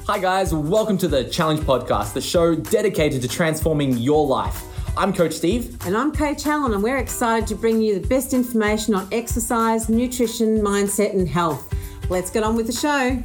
Hi guys, welcome to the Challenge Podcast, the show dedicated to transforming your life. I'm Coach Steve. And I'm Coach Helen, and we're excited to bring you the best information on exercise, nutrition, mindset and health. Let's get on with the show.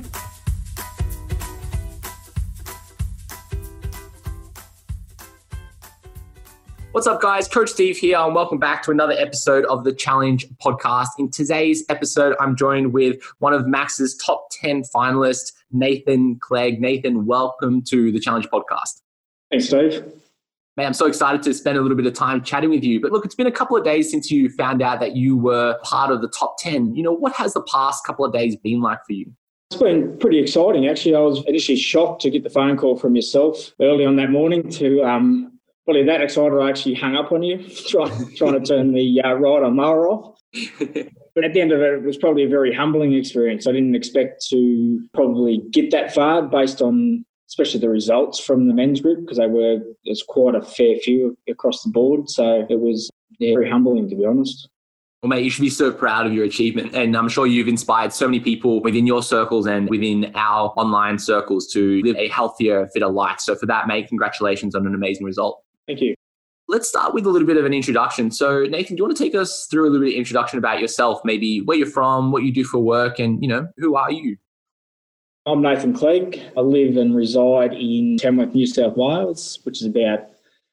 What's up guys, Coach Steve here and welcome back to another episode of the Challenge Podcast. In today's episode, I'm joined with one of Max's top 10 finalists, Nathan Clegg. Nathan, welcome to the Challenge Podcast. Thanks, Steve. Man, I'm so excited to spend a little bit of time chatting with you. But look, it's been a couple of days since you found out that you were part of the top 10. You know, what has the past couple of days been like for you? It's been pretty exciting, actually. I was initially shocked to get the phone call from yourself early on that morning to probably that excited I actually hung up on you, trying to turn the ride on mower off. But at the end of it, it was probably a very humbling experience. I didn't expect to probably get that far based on especially the results from the men's group, because there's quite a fair few across the board. So it was very humbling, to be honest. Well, mate, you should be so proud of your achievement. And I'm sure you've inspired so many people within your circles and within our online circles to live a healthier, fitter life. So for that, mate, congratulations on an amazing result. Thank you. Let's start with a little bit of an introduction. So Nathan, do you want to take us through a little bit of introduction about yourself, maybe where you're from, what you do for work, and, who are you? I'm Nathan Clegg. I live and reside in Tamworth, New South Wales, which is about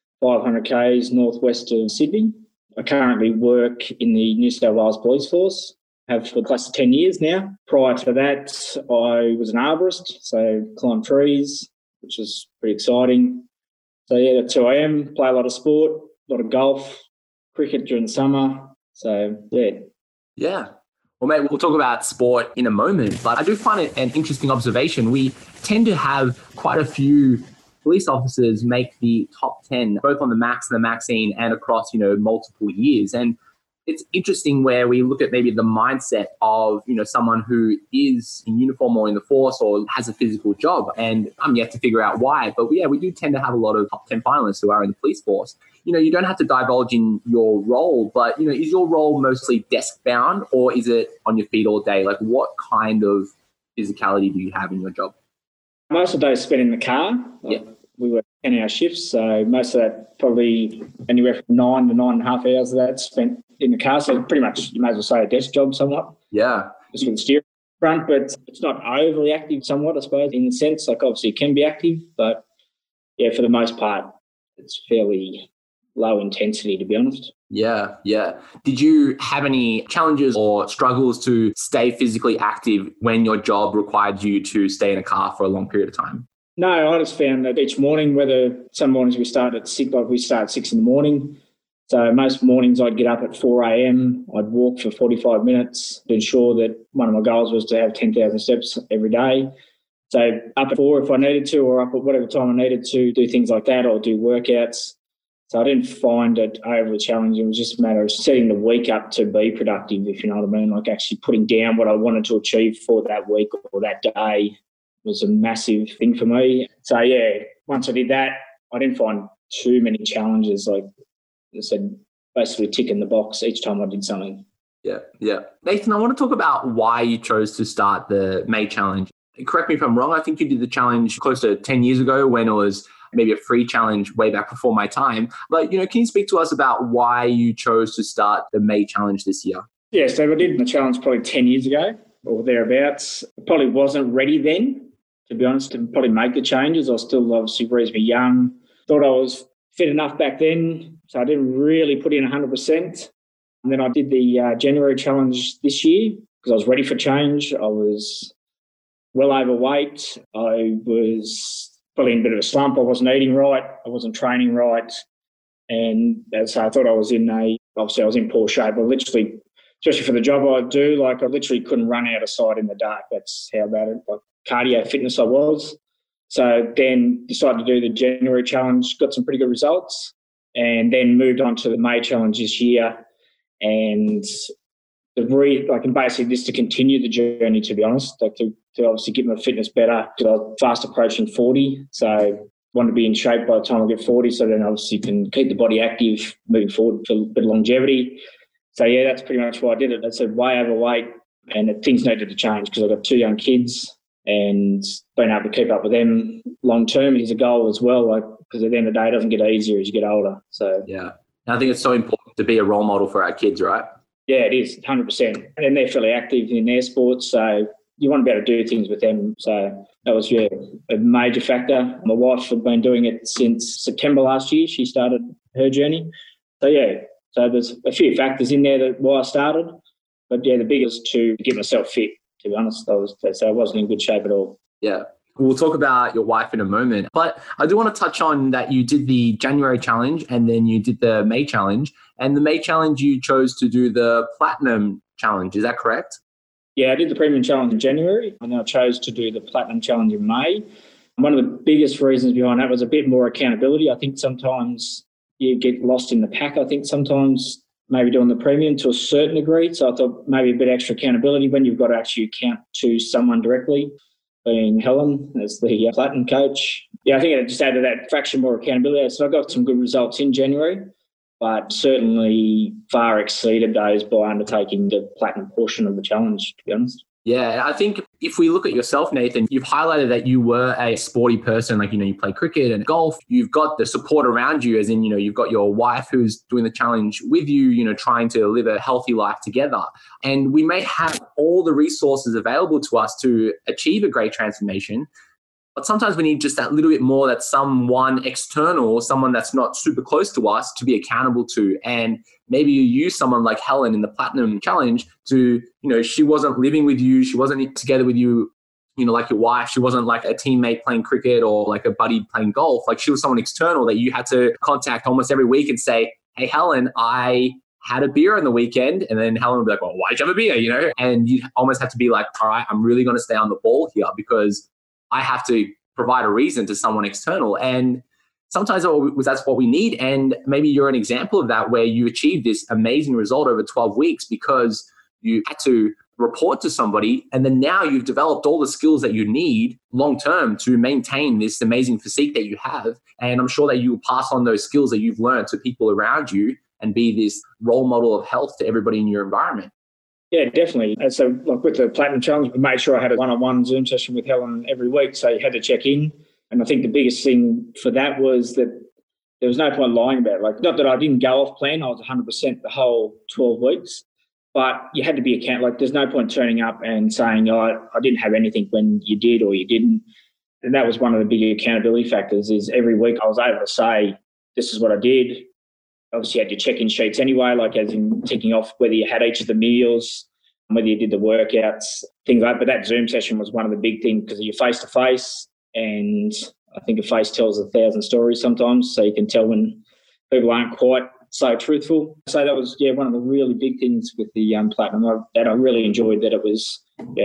500 k's northwest of Sydney. I currently work in the New South Wales Police Force, have for close to 10 years now. Prior to that, I was an arborist, so climbed trees, which is pretty exciting. So yeah, that's who I am. Play a lot of sport, a lot of golf, cricket during the summer. So yeah. Yeah. Well, mate, we'll talk about sport in a moment, but I do find it an interesting observation. We tend to have quite a few police officers make the top 10, both on the Max and the Maxine and across, multiple years. And it's interesting where we look at maybe the mindset of, someone who is in uniform or in the force or has a physical job. And I'm yet to figure out why. But yeah, we do tend to have a lot of top 10 finalists who are in the police force. You don't have to divulge in your role, but, is your role mostly desk bound or is it on your feet all day? Like what kind of physicality do you have in your job? Most of the day is spent in the car. Yeah. We work 10-hour shifts, so most of that probably anywhere from 9 to 9.5 hours of that spent in the car. So pretty much you may as well say a desk job somewhat. Yeah. Just with the steering front, but it's not overly active somewhat, I suppose, in the sense. Like obviously it can be active, but yeah, for the most part, it's fairly low intensity, to be honest. Yeah. Did you have any challenges or struggles to stay physically active when your job required you to stay in a car for a long period of time? No, I just found that each morning, whether some mornings we start at 6, like we start at 6 in the morning. So most mornings I'd get up at 4 a.m. I'd walk for 45 minutes to ensure that one of my goals was to have 10,000 steps every day. So up at 4 if I needed to, or up at whatever time I needed to do things like that or do workouts. So I didn't find it overly challenging. It was just a matter of setting the week up to be productive, if you know what I mean, like actually putting down what I wanted to achieve for that week or that day was a massive thing for me. So yeah, once I did that, I didn't find too many challenges. Like I said, basically ticking the box each time I did something. Yeah. Nathan, I want to talk about why you chose to start the May Challenge. Correct me if I'm wrong. I think you did the challenge close to 10 years ago when it was maybe a free challenge way back before my time. But, can you speak to us about why you chose to start the May Challenge this year? Yeah, so I did the challenge probably 10 years ago or thereabouts. I probably wasn't ready then, to be honest, to probably make the changes. I was still obviously reasonably young. Thought I was fit enough back then, so I didn't really put in 100%. And then I did the January challenge this year because I was ready for change. I was well overweight. I was probably in a bit of a slump. I wasn't eating right. I wasn't training right. And so I thought I was obviously I was in poor shape. I literally, especially for the job I do, I literally couldn't run out of sight in the dark. That's how bad it was. Cardio fitness I was. So then decided to do the January challenge, got some pretty good results, and then moved on to the May challenge this year. And basically just to continue the journey, to be honest, to obviously get my fitness better because I was fast approaching 40. So want to be in shape by the time I get 40, so then obviously can keep the body active moving forward for a bit of longevity. So yeah, that's pretty much why I did it. I said way overweight and things needed to change because I've got 2 young kids and being able to keep up with them long term is a goal as well. Like, because at the end of the day, it doesn't get easier as you get older. So yeah, and I think it's so important to be a role model for our kids, right? yeah, it is 100%. And they're fairly active in their sports, so you want to be able to do things with them. So that was a major factor. My wife had been doing it since September last year. She started her journey. So so there's a few factors in there that why I started. But the biggest to get myself fit. To be honest, I wasn't in good shape at all. Yeah. We'll talk about your wife in a moment, but I do want to touch on that you did the January challenge and then you did the May challenge. And the May challenge, you chose to do the Platinum challenge. Is that correct? Yeah, I did the Premium challenge in January and then I chose to do the Platinum challenge in May. One of the biggest reasons behind that was a bit more accountability. I think sometimes you get lost in the pack. I think sometimes maybe doing the Premium to a certain degree. So I thought maybe a bit extra accountability when you've got to actually account to someone directly, being Helen as the Platinum coach. Yeah, I think it just added that fraction more accountability. So I got some good results in January, but certainly far exceeded those by undertaking the Platinum portion of the challenge, to be honest. Yeah, I think if we look at yourself, Nathan, you've highlighted that you were a sporty person, like, you play cricket and golf. You've got the support around you, as in, you've got your wife who's doing the challenge with you, trying to live a healthy life together. And we may have all the resources available to us to achieve a great transformation. But sometimes we need just that little bit more, that someone external, someone that's not super close to us, to be accountable to. And maybe you use someone like Helen in the Platinum Challenge to, she wasn't living with you. She wasn't together with you, like your wife. She wasn't like a teammate playing cricket or like a buddy playing golf. Like, she was someone external that you had to contact almost every week and say, hey, Helen, I had a beer on the weekend. And then Helen would be like, well, why'd you have a beer? And you almost have to be like, all right, I'm really going to stay on the ball here because I have to provide a reason to someone external. And sometimes that's what we need. And maybe you're an example of that, where you achieved this amazing result over 12 weeks because you had to report to somebody. And then now you've developed all the skills that you need long-term to maintain this amazing physique that you have. And I'm sure that you will pass on those skills that you've learned to people around you and be this role model of health to everybody in your environment. Yeah, definitely. And so, like with the Platinum Challenge, we made sure I had a one-on-one Zoom session with Helen every week. So you had to check in. And I think the biggest thing for that was that there was no point lying about it. Like, not that I didn't go off plan. I was 100% the whole 12 weeks. But you had to be accountable. Like, there's no point turning up and saying, I didn't have anything when you did or you didn't. And that was one of the big accountability factors, is every week I was able to say, this is what I did. Obviously, you had your check-in sheets anyway, like as in ticking off whether you had each of the meals, whether you did the workouts, things like that. But that Zoom session was one of the big things because you're face-to-face, and I think a face tells 1,000 stories sometimes, so you can tell when people aren't quite so truthful. So that was, one of the really big things with the Platinum that I really enjoyed, that it was,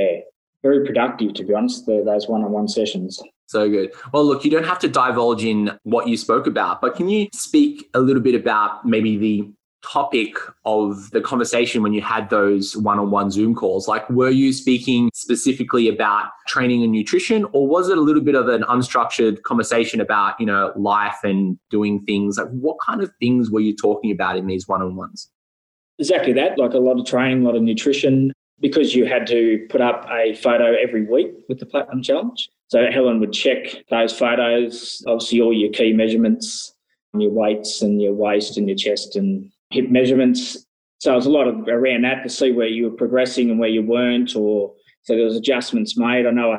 very productive, to be honest, those one-on-one sessions. So good. Well, look, you don't have to divulge in what you spoke about, but can you speak a little bit about maybe the topic of the conversation when you had those one-on-one Zoom calls? Like, were you speaking specifically about training and nutrition, or was it a little bit of an unstructured conversation about, life and doing things? Like, what kind of things were you talking about in these one-on-ones? Exactly that, like a lot of training, a lot of nutrition, because you had to put up a photo every week with the Platinum Challenge. So Helen would check those photos, obviously all your key measurements, your weights and your waist and your chest and hip measurements. So it was a lot of around that to see where you were progressing and where you weren't, or so there was adjustments made. I know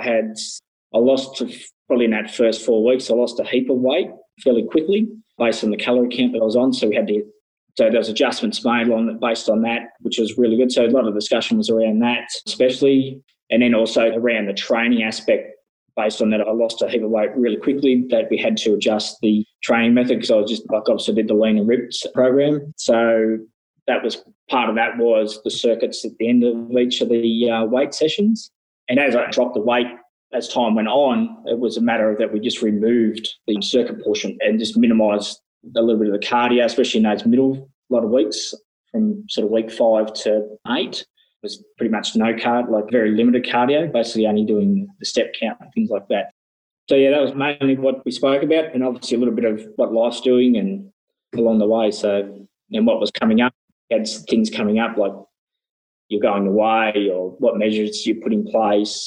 I lost probably in that first 4 weeks, I lost a heap of weight fairly quickly based on the calorie count that I was on. So there was adjustments made based on that, which was really good. So a lot of discussion was around that, especially, and then also around the training aspect. Based on that, I lost a heap of weight really quickly, that we had to adjust the training method, because I was just obviously did the lean and ripped program. So that was part of that, was the circuits at the end of each of the weight sessions. And as I dropped the weight, as time went on, it was a matter of that we just removed the circuit portion and just minimised a little bit of the cardio, especially in those middle lot of weeks from sort of week 5 to 8. Was pretty much no like very limited cardio, basically only doing the step count and things like that. So that was mainly what we spoke about, and obviously a little bit of what life's doing and along the way. So, and what was coming up, you had things coming up like you're going away, or what measures you put in place,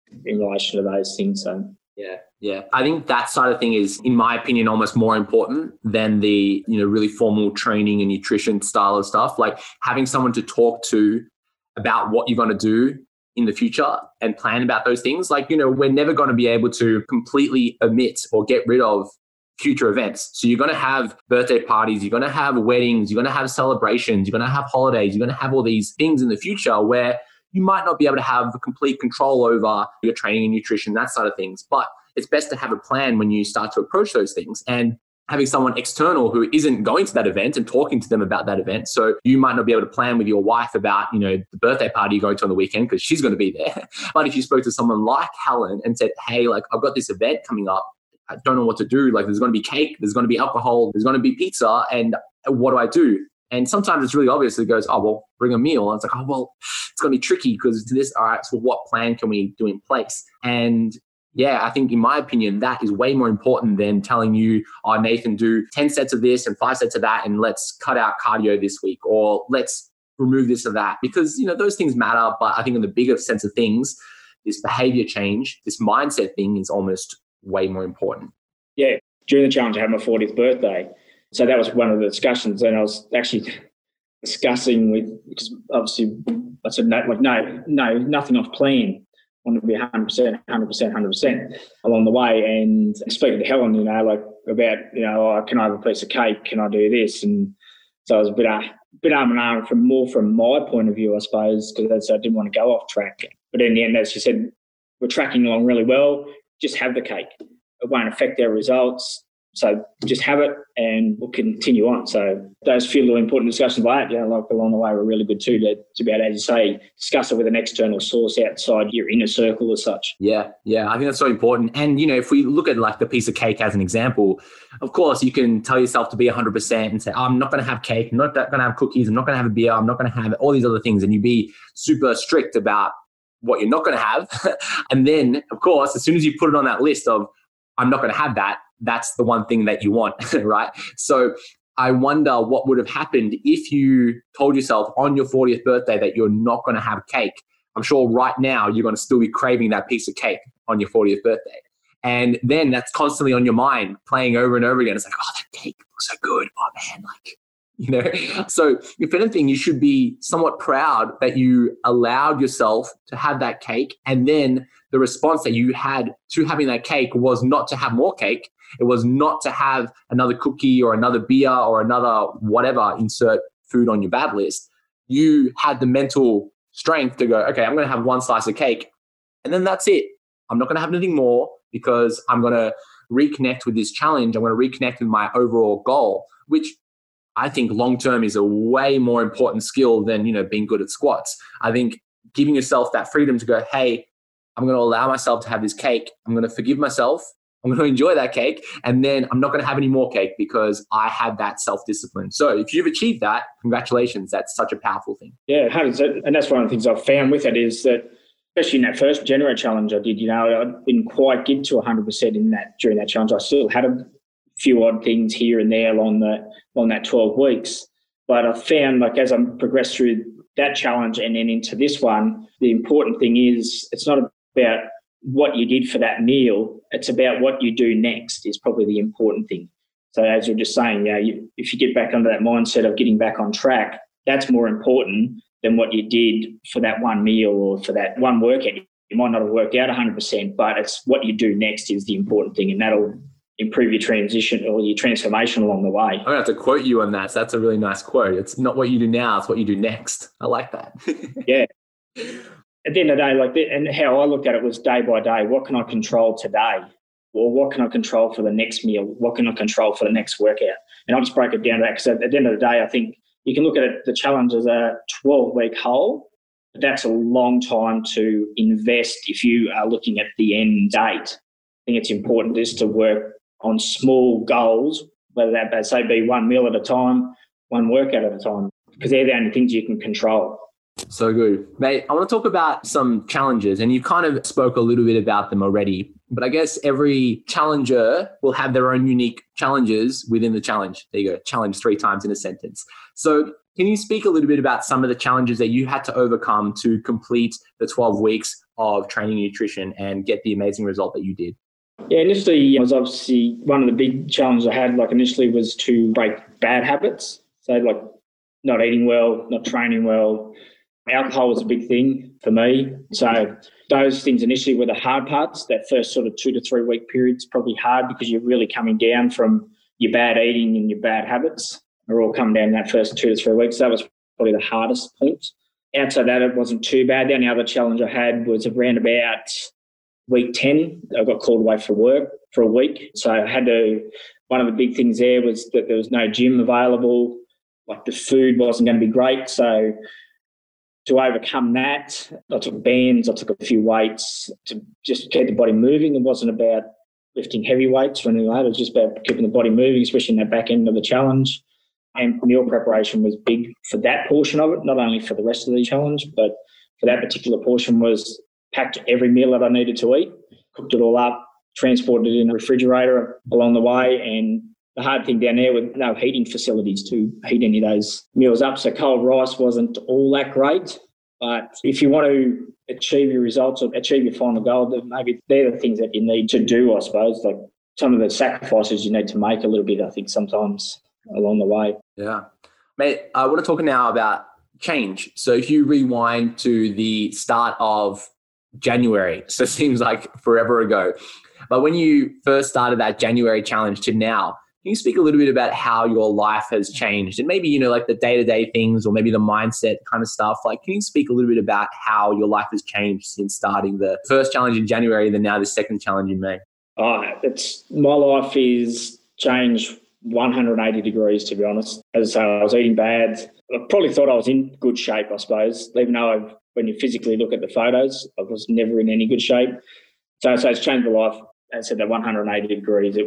in relation to those things. So Yeah. I think that side of thing is, in my opinion, almost more important than the, really formal training and nutrition style of stuff. Like having someone to talk to about what you're going to do in the future and plan about those things. Like, we're never going to be able to completely omit or get rid of future events. So you're going to have birthday parties, you're going to have weddings, you're going to have celebrations, you're going to have holidays, you're going to have all these things in the future where you might not be able to have complete control over your training and nutrition, that side of things. But it's best to have a plan when you start to approach those things, and having someone external who isn't going to that event and talking to them about that event. So you might not be able to plan with your wife about, the birthday party you're going to on the weekend because she's going to be there. But if you spoke to someone like Helen and said, hey, like I've got this event coming up, I don't know what to do. Like there's going to be cake, there's going to be alcohol, there's going to be pizza, and what do I do? And sometimes it's really obvious. It goes, oh, well, bring a meal. And it's like, oh, well, it's going to be tricky because it's this. All right, so what plan can we do in place? And yeah, I think in my opinion, that is way more important than telling you, oh, Nathan, do 10 sets of this and 5 sets of that, and let's cut out cardio this week, or let's remove this or that. Because, those things matter. But I think in the bigger sense of things, this behavior change, this mindset thing is almost way more important. Yeah. During the challenge, I had my 40th birthday. So that was one of the discussions. And I was actually discussing because obviously I said, no, nothing off plan. I want to be 100% along the way. And speaking to Helen, about, oh, can I have a piece of cake? Can I do this? And so I was a bit arm in arm from my point of view, I suppose, because I didn't want to go off track. But in the end, as she said, we're tracking along really well. Just have the cake. It won't affect our results. So just have it and we'll continue on. So those few little important discussions like that, like along the way were really good too, to be able to, as you say, discuss it with an external source outside your inner circle as such. Yeah. I think that's so important. And, if we look at like the piece of cake as an example, of course, you can tell yourself to be 100% and say, I'm not going to have cake, I'm not going to have cookies, I'm not going to have a beer, I'm not going to have all these other things. And you be super strict about what you're not going to have. And then, of course, as soon as you put it on that list of, I'm not going to have that, that's the one thing that you want, right? So I wonder what would have happened if you told yourself on your 40th birthday that you're not going to have cake. I'm sure right now you're going to still be craving that piece of cake on your 40th birthday. And then that's constantly on your mind, playing over and over again. It's like, oh, that cake looks so good. Oh man, So if anything, you should be somewhat proud that you allowed yourself to have that cake. And then the response that you had to having that cake was not to have more cake. It was not to have another cookie or another beer or another whatever, insert food on your bad list. You had the mental strength to go, okay, I'm going to have one slice of cake and then that's it. I'm not going to have anything more because I'm going to reconnect with this challenge. I'm going to reconnect with my overall goal, which I think long-term is a way more important skill than, being good at squats. I think giving yourself that freedom to go, hey, I'm going to allow myself to have this cake. I'm going to forgive myself. I'm going to enjoy that cake. And then I'm not going to have any more cake because I have that self-discipline. So if you've achieved that, congratulations. That's such a powerful thing. Yeah, 100%. And that's one of the things I've found with it is that, especially in that first January challenge I did, I didn't quite get to 100% during that challenge. I still had a few odd things here and there along that 12 weeks. But I found, like, as I progressed through that challenge and then into this one, the important thing is it's not about what you did for that meal. It's about what you do next is probably the important thing. So as you're just saying, if you get back under that mindset of getting back on track, that's more important than what you did for that one meal or for that one workout. You might not have worked out 100%, but it's what you do next is the important thing, and that'll improve your transition or your transformation along the way. I'm going to have to quote you on that. So that's a really nice quote. It's not what you do now, it's what you do next. I like that. Yeah. At the end of the day, and how I looked at it was day by day. What can I control today? Or what can I control for the next meal? What can I control for the next workout? And I'll just break it down to that because at the end of the day, I think you can look at it, the challenge as a 12-week whole. But that's a long time to invest if you are looking at the end date. I think it's important just to work on small goals, whether that say be one meal at a time, one workout at a time, because they're the only things you can control. So good. Mate, I want to talk about some challenges, and you kind of spoke a little bit about them already, but I guess every challenger will have their own unique challenges within the challenge. There you go. Challenge 3 times in a sentence. So Can you speak a little bit about some of the challenges that you had to overcome to complete the 12 weeks of training nutrition and get the amazing result that you did? Yeah, initially was obviously one of the big challenges I had, initially was to break bad habits. So not eating well, not training well. Alcohol was a big thing for me. So those things initially were the hard parts. That first sort of 2 to 3 week period is probably hard because you're really coming down from your bad eating and your bad habits. Are all coming down that first 2 to 3 weeks. That was probably the hardest point. Outside that, it wasn't too bad. The only other challenge I had was around about week 10. I got called away for work for a week. So I had to, one of the big things there was that there was no gym available. The food wasn't going to be great. So to overcome that, I took bands, I took a few weights to just keep the body moving. It wasn't about lifting heavy weights or anything like that. It was just about keeping the body moving, especially in that back end of the challenge. And meal preparation was big for that portion of it, not only for the rest of the challenge, but for that particular portion was packed every meal that I needed to eat, cooked it all up, transported it in a refrigerator along the way. And the hard thing down there was no heating facilities to heat any of those meals up. So cold rice wasn't all that great. But if you want to achieve your results or achieve your final goal, then maybe they're the things that you need to do, I suppose. Some of the sacrifices you need to make a little bit, I think, sometimes along the way. Yeah. Mate, I want to talk now about change. So if you rewind to the start of January, so it seems like forever ago, but when you first started that January challenge to now, can you speak a little bit about how your life has changed and maybe, the day-to-day things or maybe the mindset kind of stuff? Can you speak a little bit about how your life has changed since starting the first challenge in January, then now the second challenge in May? My life is changed 180 degrees, to be honest. As I say, I was eating bad. I probably thought I was in good shape, I suppose, even though when you physically look at the photos, I was never in any good shape. So it's changed my life. As I said, that 180 degrees,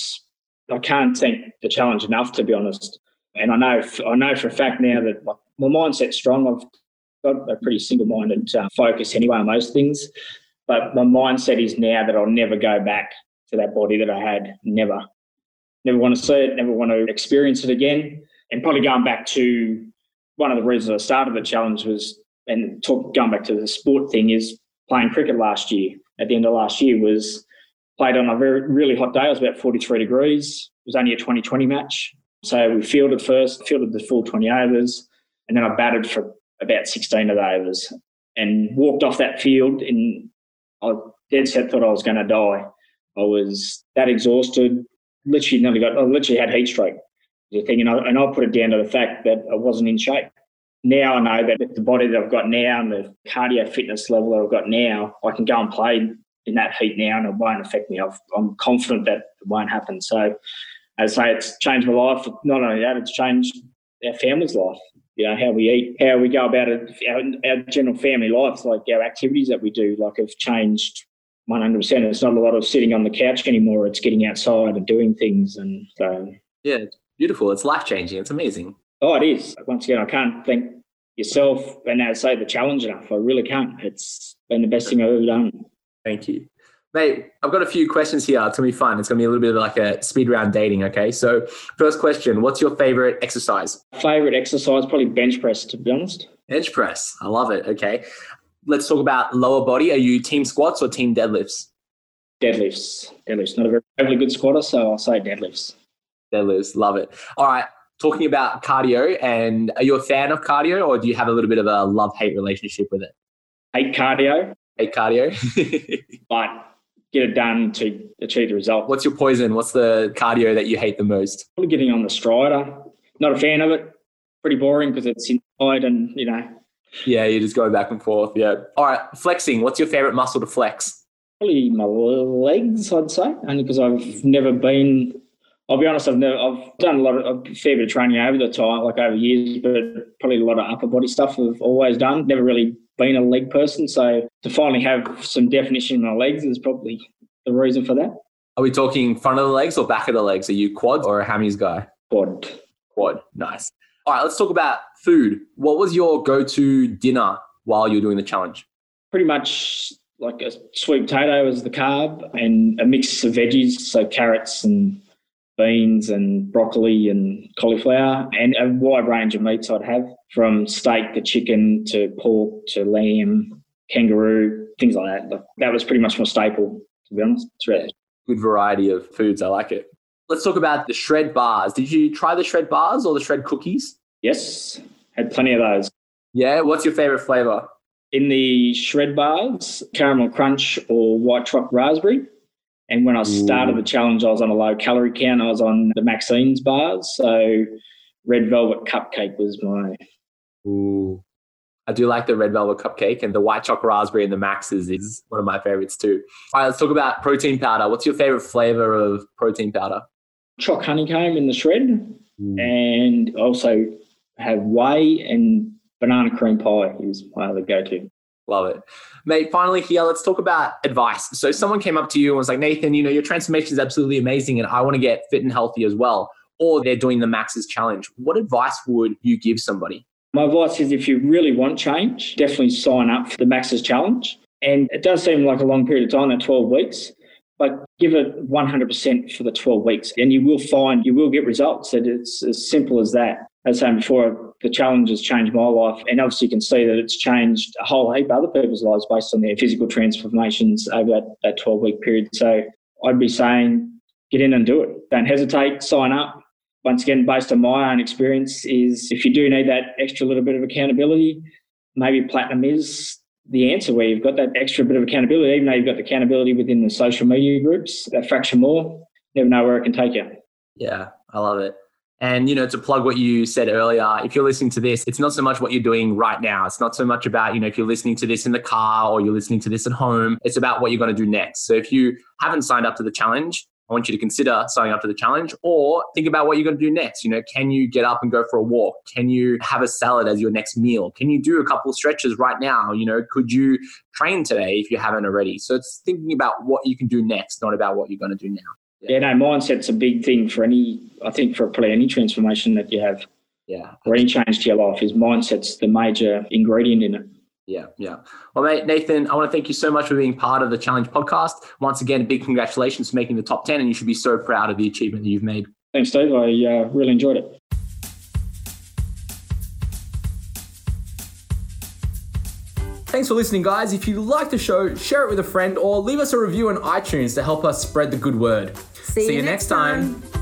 I can't thank the challenge enough, to be honest. And I know for a fact now that my mindset's strong. I've got a pretty single-minded focus anyway on most things. But my mindset is now that I'll never go back to that body that I had. Never. Never want to see it, never want to experience it again. And probably going back to one of the reasons I started the challenge was, and going back to the sport thing, is playing cricket last year. At the end of last year was played on a really hot day. It was about 43 degrees. It was only a 20-20 match. So we fielded the full 20 overs, and then I batted for about 16 of the overs and walked off that field, and I dead set thought I was going to die. I was that exhausted. I literally had heat stroke. And I'll put it down to the fact that I wasn't in shape. Now I know that with the body that I've got now and the cardio fitness level that I've got now, I can go and play in that heat now and it won't affect me. I'm confident that it won't happen. So as I say, it's changed my life. Not only that, it's changed our family's life. How we eat, how we go about it, our general family life, our activities that we do, have changed 100%. It's not a lot of sitting on the couch anymore. It's getting outside and doing things. And so, yeah, it's beautiful. It's life-changing. It's amazing. Oh, it is. Once again, I can't thank yourself and I say the challenge enough. I really can't. It's been the best thing I've ever done. Thank you. Mate, I've got a few questions here. It's going to be fun. It's going to be a little bit like a speed round dating, okay? So first question, what's your favorite exercise? Favorite exercise, probably bench press, to be honest. Bench press. I love it. Okay. Let's talk about lower body. Are you team squats or team deadlifts? Deadlifts. Not a very good squatter, so I'll say deadlifts. Deadlifts. Love it. All right. Talking about cardio, and are you a fan of cardio or do you have a little bit of a love-hate relationship with it? Hate cardio. But get it done to achieve the result. What's your poison? What's the cardio that you hate the most? Probably getting on the strider. Not a fan of it. Pretty boring because it's inside and, Yeah, you just go back and forth. Yeah. All right. Flexing. What's your favorite muscle to flex? Probably my legs, I'd say, only because I've never been. I'll be honest. I've done a fair bit of training over the time, over years, but probably a lot of upper body stuff I've always done. Never really been a leg person, so to finally have some definition in my legs is probably the reason for that. Are we talking front of the legs or back of the legs? Are you quad or a hammies guy? Quad. Nice. All right, let's talk about food. What was your go-to dinner while you were doing the challenge? Pretty much a sweet potato as the carb and a mix of veggies, so carrots and beans and broccoli and cauliflower, and a wide range of meats I'd have, from steak to chicken to pork to lamb, kangaroo, things like that. That was pretty much my staple, to be honest. Good variety of foods. I like it. Let's talk about the shred bars. Did you try the shred bars or the shred cookies? Yes, had plenty of those. Yeah. What's your favorite flavor? In the shred bars, caramel crunch or white chocolate raspberry. And when I started the challenge, I was on a low calorie count. I was on the Maxine's bars. So red velvet cupcake was my... Ooh. I do like the red velvet cupcake, and the white chocolate raspberry and the Max's is one of my favorites too. All right, let's talk about protein powder. What's your favorite flavor of protein powder? Choc honeycomb in the shred, and also have whey, and banana cream pie is my other go-to. Love it. Mate, finally here, let's talk about advice. So someone came up to you and was like, Nathan, your transformation is absolutely amazing and I want to get fit and healthy as well. Or they're doing the Max's challenge. What advice would you give somebody? My advice is, if you really want change, definitely sign up for the Max's challenge. And it does seem like a long period of time, that 12 weeks, but give it 100% for the 12 weeks and you will find you will get results. And it's as simple as that. As I said before, the challenge has changed my life, and obviously you can see that it's changed a whole heap of other people's lives based on their physical transformations over that 12-week period. So I'd be saying, get in and do it. Don't hesitate, sign up. Once again, based on my own experience, is if you do need that extra little bit of accountability, maybe Platinum is the answer, where you've got that extra bit of accountability, even though you've got the accountability within the social media groups, that fraction more, never know where it can take you. Yeah, I love it. And, to plug what you said earlier, if you're listening to this, it's not so much what you're doing right now. It's not so much about, if you're listening to this in the car or you're listening to this at home, it's about what you're going to do next. So if you haven't signed up to the challenge, I want you to consider signing up to the challenge, or think about what you're going to do next. Can you get up and go for a walk? Can you have a salad as your next meal? Can you do a couple of stretches right now? Could you train today if you haven't already? So it's thinking about what you can do next, not about what you're going to do now. Yeah, no, mindset's a big thing for probably any transformation that you have. Yeah. Or any change to your life, is mindset's the major ingredient in it. Yeah. Well, mate, Nathan, I want to thank you so much for being part of the Challenge podcast. Once again, big congratulations for making the top 10, and you should be so proud of the achievement that you've made. Thanks, Steve. I really enjoyed it. Thanks for listening, guys. If you like the show, share it with a friend or leave us a review on iTunes to help us spread the good word. See you next time.